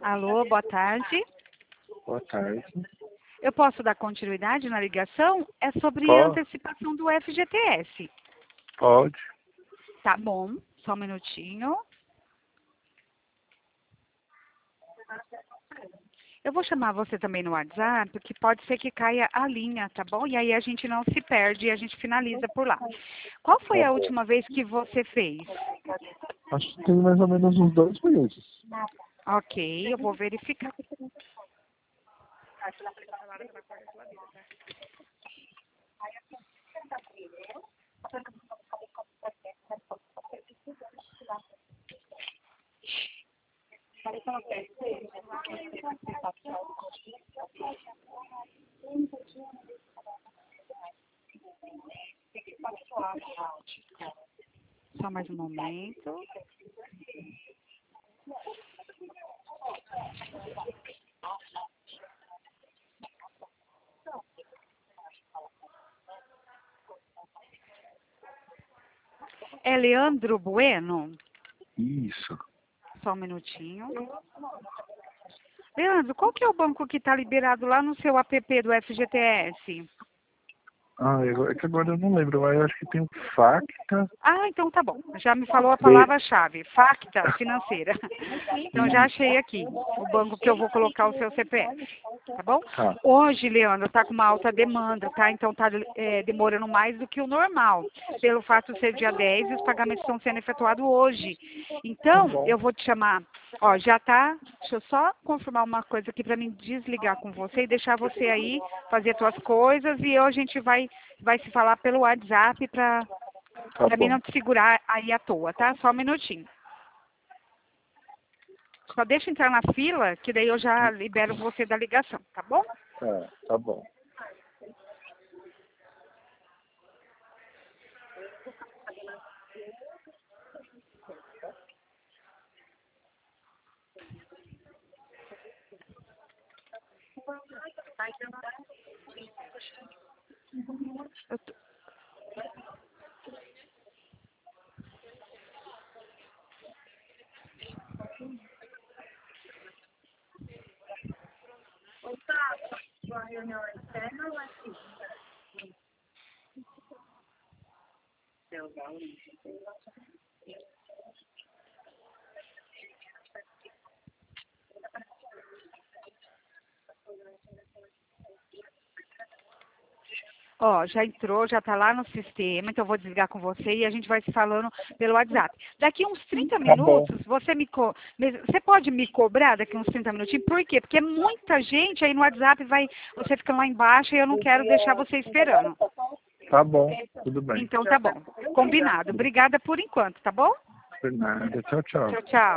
Alô, boa tarde. Boa tarde. Eu posso dar continuidade na ligação? É sobre a Pode. antecipação do FGTS. Pode. Tá bom, só um minutinho. Eu vou chamar você também no WhatsApp, porque pode ser que caia a linha, tá bom? E aí a gente não se perde e a gente finaliza por lá. Qual foi Tá a bom. última vez que você fez? Acho que tem mais ou menos uns 2 meses. Ok, eu vou verificar. Só mais um momento. É Leandro Bueno? Isso. Só um minutinho. Leandro, qual que é o banco que está liberado lá no seu app do FGTS? É que agora eu não lembro, mas eu acho que tem o Facta. Ah, então tá bom. Já me falou a B. palavra-chave, Facta Financeira. Então já achei aqui o banco que eu vou colocar o seu CPF, tá bom? Tá. Hoje, Leandro, tá com uma alta demanda, tá? Então tá demorando mais do que o normal, pelo fato de ser dia 10 e os pagamentos estão sendo efetuados hoje. Então, eu vou te chamar, ó, já tá, deixa eu só confirmar uma coisa aqui para mim desligar com você e deixar você aí fazer as suas coisas e hoje a gente vai se falar pelo WhatsApp para Tá mim bom. não te segurar aí à toa, tá? Só um minutinho. Só deixa eu entrar na fila, que daí eu já libero você da ligação, tá bom? Tá bom. Eu tô- Ó, já entrou, já tá lá no sistema, então eu vou desligar com você e a gente vai se falando pelo WhatsApp. Daqui uns 30 Tá bom. minutos, você pode me cobrar daqui uns 30 minutinhos? Por quê? Porque muita gente aí no WhatsApp você fica lá embaixo e eu não quero deixar você esperando. Tá bom. Tudo bem. Então tá bom, combinado. Obrigada por enquanto, tá bom? Por nada. Tchau, tchau. Tchau, tchau.